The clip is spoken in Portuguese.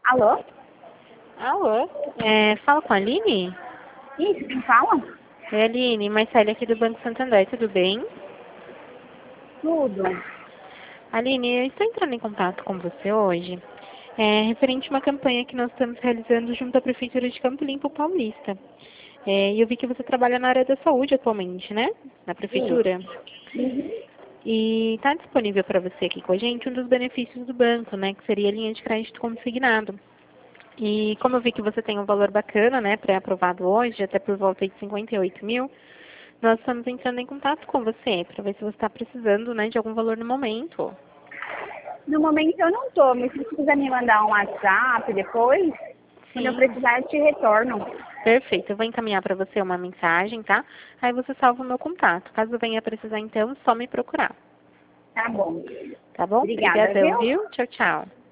Alô? Alô? Fala com a Aline? Isso, quem fala? Oi, Aline, Marcele aqui do Banco Santander, tudo bem? Tudo. Aline, eu estou entrando em contato com você hoje, referente a uma campanha que nós estamos realizando junto à Prefeitura de Campo Limpo Paulista. E eu vi que você trabalha na área da saúde atualmente, né? Na Prefeitura. E está disponível para você aqui com a gente um dos benefícios do banco, né? Que seria a linha de crédito consignado. E como eu vi que você tem um valor bacana, né, pré-aprovado hoje, até por volta de 58 mil, nós estamos entrando em contato com você para ver se você está precisando, né, de algum valor no momento. No momento eu não tô, mas se você quiser me mandar um WhatsApp depois, quando eu Sim, precisar eu te retorno. perfeito. Eu vou encaminhar para você uma mensagem, tá? Aí você salva o meu contato. Caso venha precisar, então, só me procurar. Tá bom. Tá bom? Obrigada, Obrigadão, viu? viu? Tchau, tchau.